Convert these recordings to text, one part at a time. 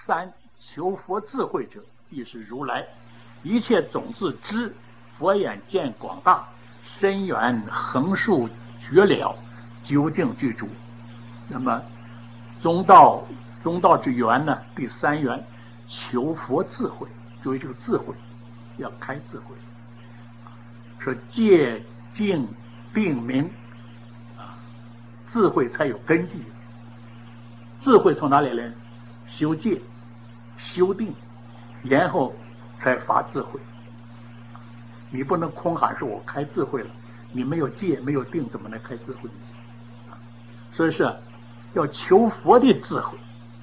三，求佛智慧者，即是如来。一切种子知，佛眼见广大，深远横竖绝了，究竟具足。那么中道之源呢？第三源，求佛智慧。注意这个智慧，要开智慧。说戒净定明啊，智慧才有根据。智慧从哪里来？修戒、修定，然后才发智慧。你不能空喊说我开智慧了，你没有戒没有定，怎么能开智慧？所以是要求佛的智慧，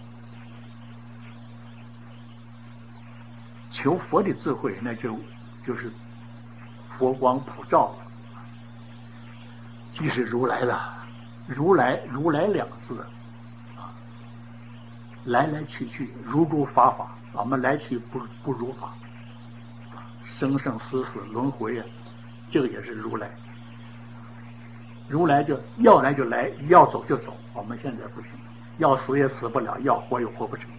求佛的智慧，那就是佛光普照了，即是如来了。如来两字啊，来来去去，如如法法，我们来去不如法，生生死死轮回啊，这个也是如来。如来就要来就来，要走就走。我们现在不行，要死也死不了，要活也活不成。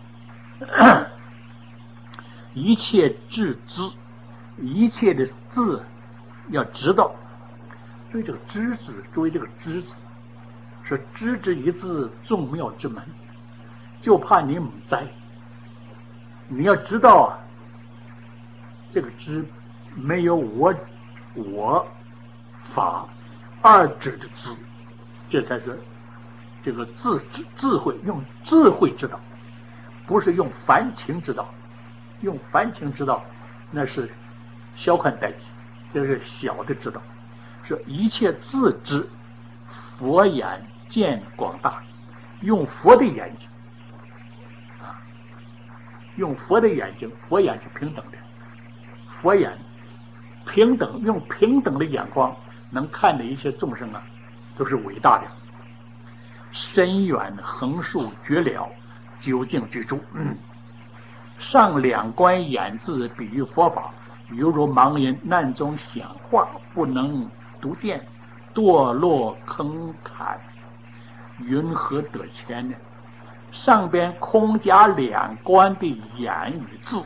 一切智知，一切的字要知道。所以这个知字，注意这个知字，是知之一字，众妙之门。就怕你唔栽，你要知道啊，这个知没有我法二指的知，这才是这个智慧，用智慧知道，不是用凡情知道。用凡情知道，那是小看待己，这是小的知道。是一切自知，佛眼见广大，用佛的眼睛啊，用佛的眼睛，佛眼是平等的，佛眼平等，用平等的眼光能看的一切众生啊，都是伟大的，深远横竖绝了，究竟具足。上两观眼字比喻佛法，犹如盲人难中显化，不能独见，堕落坑坎，云何得前呢？上边空加两观的眼与字，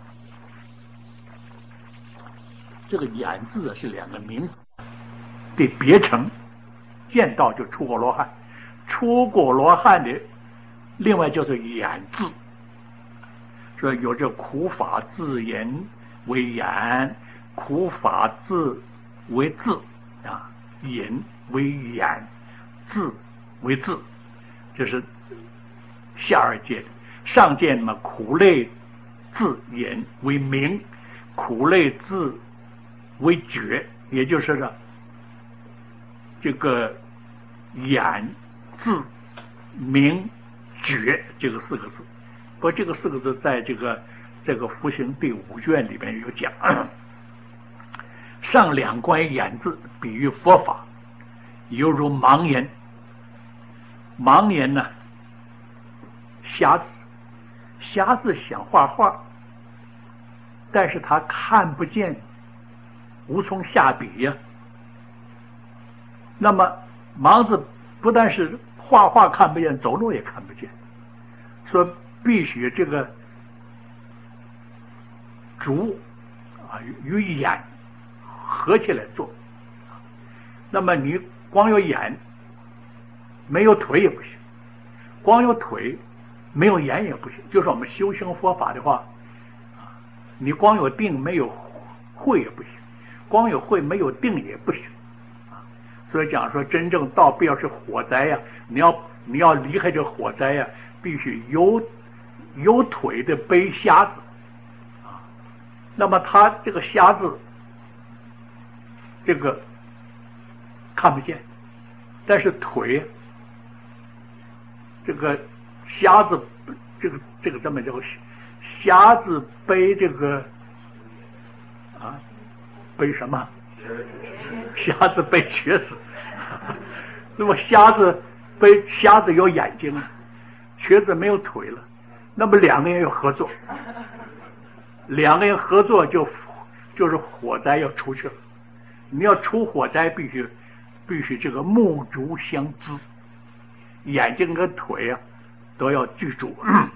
这个眼字是两个名字的别称，见到就出果罗汉，出果罗汉的另外叫做眼字。说有这苦法自言为眼，苦法自为字啊，引为眼，字为字，这是下二界的。上界嘛，苦类自引为明，苦类自为觉，也就是说这个眼字明觉这个四个字。不过这个四个字在这个福行第5卷里边有讲。上两观眼字比喻佛法，犹如盲人。盲人呢，瞎子想画画，但是他看不见，无从下笔呀。那么盲子不但是画画看不见，走路也看不见，说必须这个足啊与眼合起来做。那么你光有眼没有腿也不行，光有腿没有眼也不行。就是我们修行佛法的话，你光有定没有慧也不行，光有慧没有定也不行。所以讲说真正到必要是火灾呀，你要离开这火灾呀，必须有腿的背瞎子啊。那么他这个瞎子这个看不见，但是腿这个瞎子这个这么叫瞎子背这个啊背什么？瞎子背瘸子。那么瞎子有眼睛啊，瘸子没有腿了，那么两个人要合作，就是火灾要出去了。你要出火灾必须这个目足相知，眼睛跟腿啊都要具足。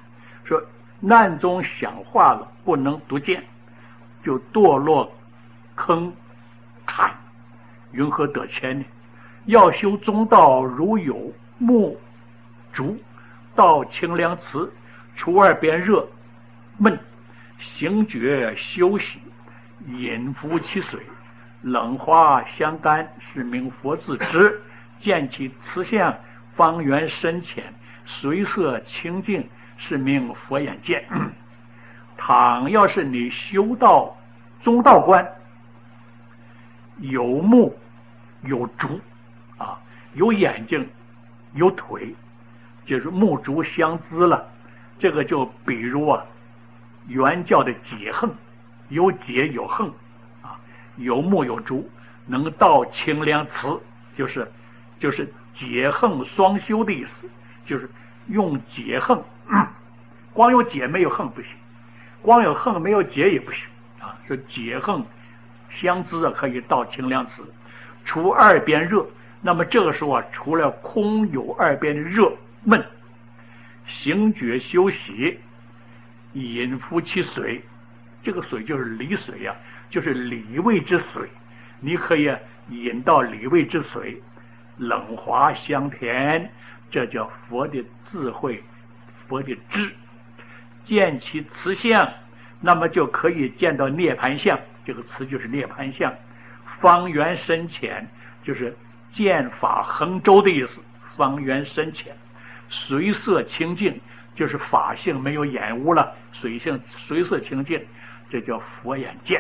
说难中想化了，不能独见，就堕落坑坎，云何得谦呢？要修中道，如有木竹，道清凉池，除二边热闷，行觉休息，饮服其水，冷花相干，是名佛自知。见其慈相，方圆深浅，随色清净，是名佛眼见。倘要是你修到中道观，有目有足啊，有眼睛有腿，就是目足相资了。这个就比如原教的解横，有解有横啊，有目有足，能到清凉池，就是解横双修的意思，就是用解横，光有解没有横不行，光有横没有解也不行啊。说解横相知可以到清凉池，除二边热。那么这个时候除了空有二边的热闷，行觉休息，饮服其水，这个水就是理水呀，就是理味之水，你可以饮到理味之水，冷滑香甜，这叫佛的智慧，佛的知。见其慈相，那么就可以见到涅盘相，这个词就是涅盘相。方圆深浅，就是见法横周的意思，方圆深浅。随色清净，就是法性没有掩污了，随色清净，这叫佛眼见。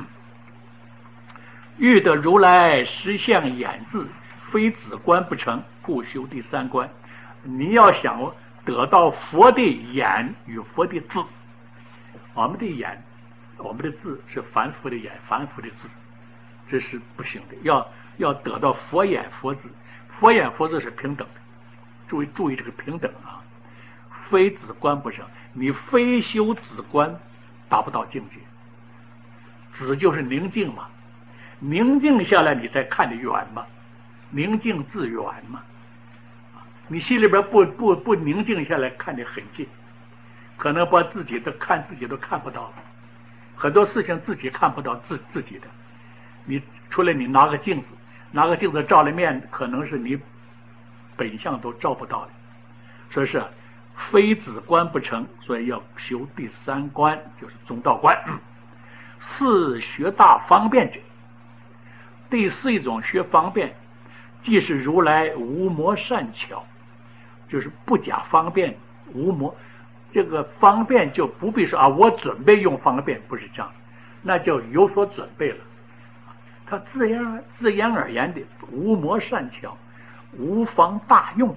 欲得如来实相眼字，非子观不成，故修第三观。你要想得到佛的眼与佛的字，我们的眼，我们的字是凡夫的眼，凡夫的字，这是不行的。要得到佛眼佛字，佛眼佛字是平等的。注意这个平等啊！非子观不成，你非修子观达不到境界。子就是宁静嘛，宁静下来你才看得远嘛，宁静自远嘛。你心里边不宁静下来，看得很近，可能把自己都看不到了，很多事情自己看不到自己的。你除了你拿个镜子照了面，可能是你本相都照不到的。所以是非子观不成，所以要修第三观，就是中道观。四学大方便者，第四一种学方便，既是如来无魔善巧，就是不假方便无魔。这个方便就不必说我准备用方便，不是这样，那就有所准备了。他自然而然的无魔善巧，无方大用，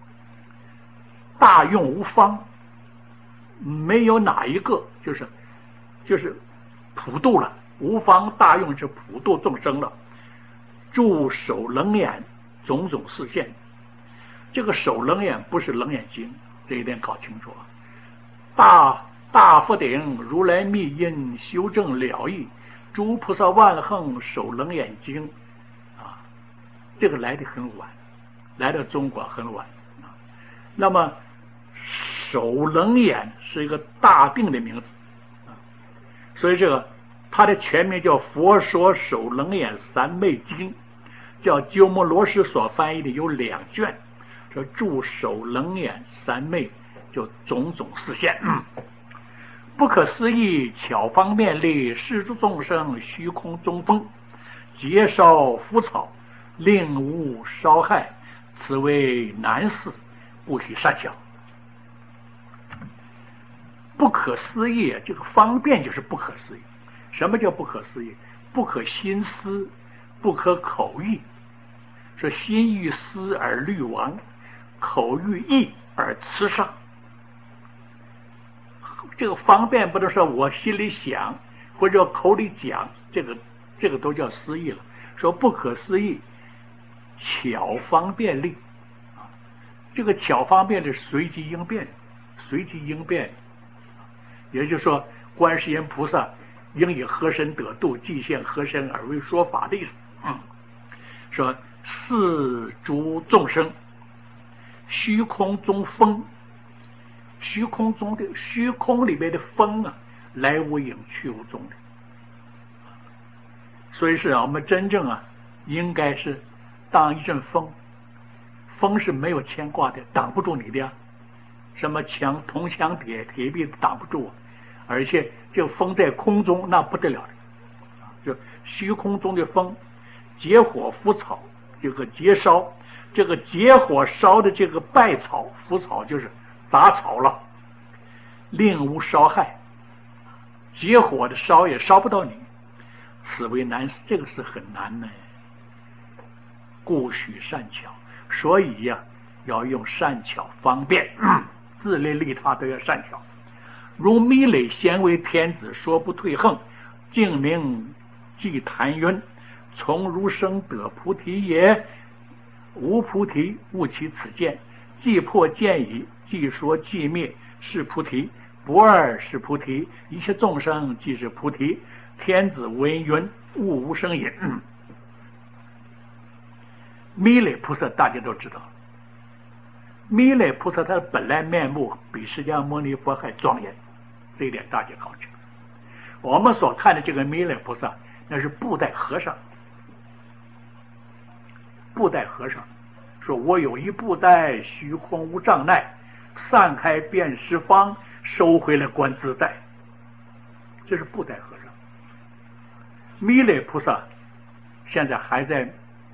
大用无方，没有哪一个就是普度了，无方大用是普度众生了。助手冷眼，种种示现。这个手冷眼不是冷眼睛，这一点搞清楚啊。大福顶如来密因修正了义，诸菩萨万恒手冷眼睛啊，这个来的很晚，来到中国很晚啊。那么手冷眼是一个大定的名字啊，所以这个它的全名叫《佛说手冷眼三昧经》，叫鸠摩罗什所翻译的有2卷，说助手冷眼三昧，就种种示现。不可思议巧方便力，施诸众生虚空中风，结烧枯草，令无烧害，此为难事，不许善巧。不可思议，这个方便就是不可思议。什么叫不可思议？不可心思，不可口意。说心欲思而虑亡，口欲意而辞上。这个方便不能说我心里想或者口里讲，这个都叫思议了。说不可思议巧方便力啊，这个巧方便是随机应变，也就是说观世音菩萨应以何身得度，即现何身而为说法的意思。说四诸众生虚空中风， 虚空中的虚空里面的风啊，来无影去无踪的。所以是我们真正啊，应该是当一阵风，风是没有牵挂的，挡不住你的呀。什么铜墙铁壁挡不住，而且这个风在空中那不得了的，就虚空中的风，结火伏草，这个结烧，这个结火烧的这个败草伏草就是杂草了，令无烧害，结火的烧也烧不到你，此为难事，这个是很难的。故许善巧，所以呀，要用善巧方便，自利利他都要善巧。如弥勒先为天子，说不退横，净名即谈云：从如生得菩提也，无菩提勿起此见。既破见已，既说既灭，是菩提。不二是菩提，一切众生即是菩提。天子闻云：悟无生也。弥勒菩萨大家都知道，弥勒菩萨他的本来面目比释迦牟尼佛还庄严，这一点大家搞清楚。我们所看的这个弥勒菩萨，那是布袋和尚。布袋和尚说：“我有一布袋，虚空无障碍，散开遍十方，收回来观自在。”这是布袋和尚。弥勒菩萨现在还在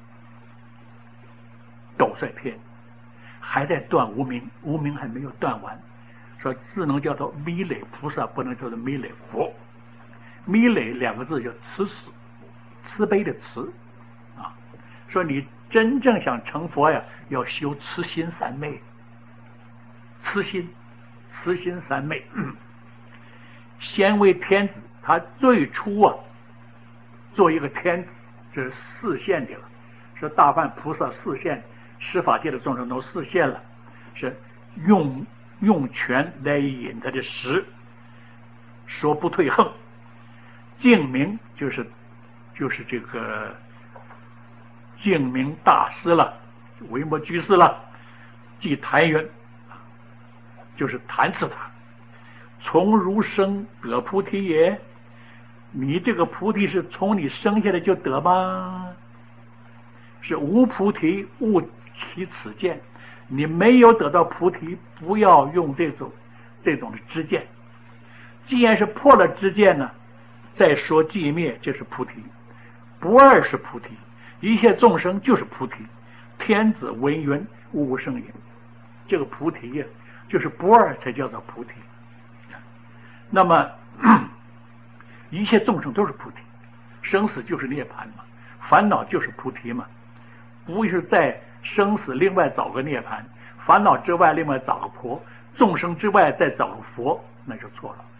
斗率篇，还在断无明，无明还没有断完，说只能叫做弥勒菩萨，不能叫做弥勒佛。弥勒两个字叫慈死，慈悲的慈啊。说你真正想成佛呀，要修慈心三昧。慈心三昧。先为天子，他最初啊，做一个天子，这是示现的了。说大梵菩萨示现，十法界的众生都示现了，是用权来引他的识，说不退横。净明就是这个净明大师了，维摩居士了，即谈云，就是弹刺他。从如生得菩提也，你这个菩提是从你生下来就得吗？是无菩提勿起此见，你没有得到菩提，不要用这种的知见。既然是破了知见呢，再说寂灭，这是菩提。不二是菩提，一切众生就是菩提。天子闻云：悟无生也。这个菩提呀，就是不二才叫做菩提。那么一切众生都是菩提，生死就是涅槃嘛，烦恼就是菩提嘛。不是在生死另外找个涅槃，烦恼之外另外找个佛，众生之外再找个佛，那就错了。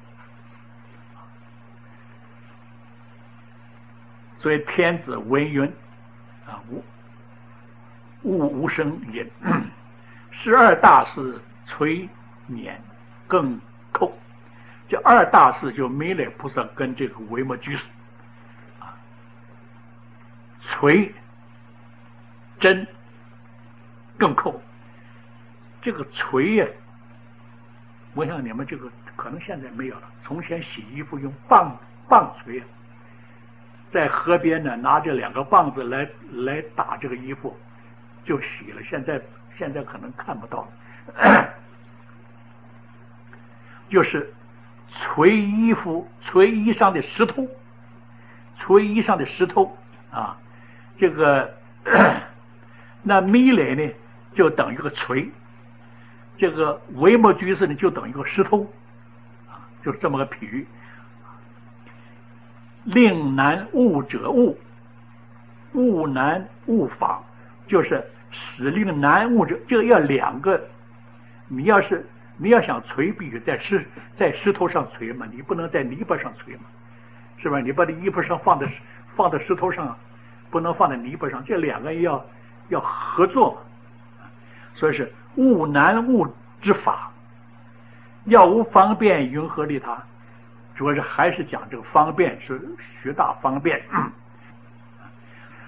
所以天子闻云啊，悟无生也。12大士垂辇更叩，这二大士就弥勒菩萨跟这个维摩居士啊，垂真更叩。这个锤呀，我想你们这个可能现在没有了。从前洗衣服用棒锤，在河边呢拿着2个棒子来打这个衣服就洗了。现在可能看不到了。就是捶衣服，捶衣上的石头，捶衣上的石头啊，这个那弥勒呢就等于个锤，这个维摩居士呢就等于个石头啊，就是这么个比喻。令难悟者悟，悟难悟法，就是使令难悟者，这个要2个。你要想锤，必须在石头上锤嘛，你不能在泥巴上锤嘛，是吧？你把这衣服上放在石头上，不能放在泥巴上，这2个要合作嘛。所以是悟难悟之法，要无方便，云何利他？主要是还是讲这个方便，是学大方便。